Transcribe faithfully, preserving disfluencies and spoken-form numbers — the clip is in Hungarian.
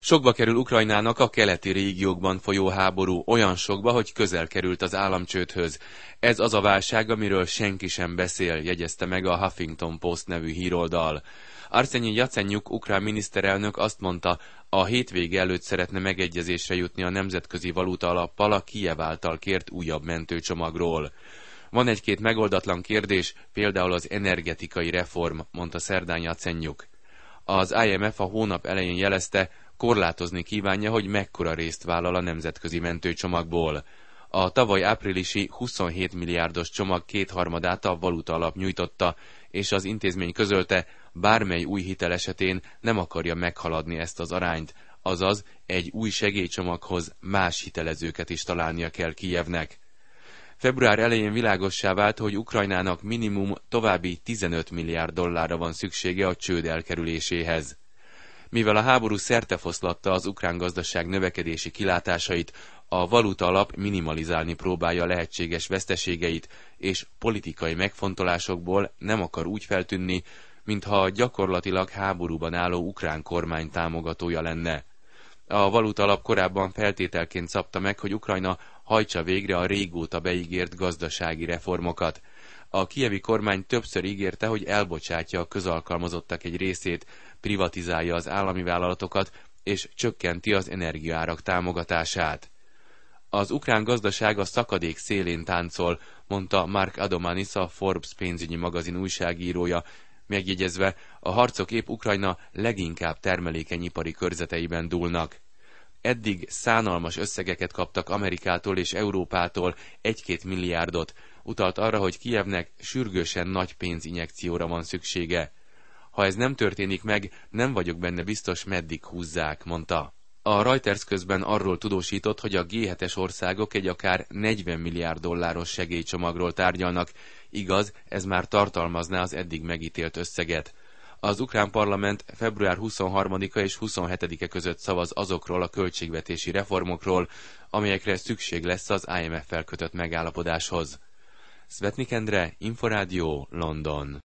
Sokba kerül Ukrajnának a keleti régiókban folyó háború, olyan sokba, hogy közel került az államcsődhöz. Ez az a válság, amiről senki sem beszél, jegyezte meg a Huffington Post nevű híroldal. Arsenij Jacenyuk ukrán miniszterelnök azt mondta, a hétvége előtt szeretne megegyezésre jutni a Nemzetközi Valuta Alappal a Kijev által kért újabb mentőcsomagról. Van egy-két megoldatlan kérdés, például az energetikai reform, mondta szerdán Jacenyuk. Az I M F a hónap elején jelezte, korlátozni kívánja, hogy mekkora részt vállal a nemzetközi mentőcsomagból. A tavaly áprilisi huszonhét milliárdos csomag kétharmadát a valuta alap nyújtotta, és az intézmény közölte, bármely új hitel esetén nem akarja meghaladni ezt az arányt, azaz egy új segélycsomaghoz más hitelezőket is találnia kell Kijevnek. Február elején világossá vált, hogy Ukrajnának minimum további tizenöt milliárd dollárra van szüksége a csőd elkerüléséhez. Mivel a háború szertefoszlatta az ukrán gazdaság növekedési kilátásait, a valuta alap minimalizálni próbálja lehetséges veszteségeit, és politikai megfontolásokból nem akar úgy feltűnni, mintha gyakorlatilag háborúban álló ukrán kormány támogatója lenne. A valuta alap korábban feltételként szabta meg, hogy Ukrajna hajtsa végre a régóta beígért gazdasági reformokat. A kijevi kormány többször ígérte, hogy elbocsátja a közalkalmazottak egy részét, privatizálja az állami vállalatokat, és csökkenti az energiaárak támogatását. Az ukrán gazdaság a szakadék szélén táncol, mondta Mark Adomanis, a Forbes pénzügyi magazin újságírója, megjegyezve, a harcok épp Ukrajna leginkább termelékeny ipari körzeteiben dúlnak. Eddig szánalmas összegeket kaptak Amerikától és Európától, egy-két milliárdot, utalt arra, hogy Kijevnek sürgősen nagy pénzinjekcióra van szüksége. Ha ez nem történik meg, nem vagyok benne biztos, meddig húzzák, mondta. A Reuters közben arról tudósított, hogy a G hetes országok egy akár negyven milliárd dolláros segélycsomagról tárgyalnak, igaz, ez már tartalmazná az eddig megítélt összeget. Az ukrán parlament február huszonharmadika és huszonhetedike között szavaz azokról a költségvetési reformokról, amelyekre szükség lesz az I M F-fel kötött megállapodáshoz. Szvetnik Endre, Inforádió, London.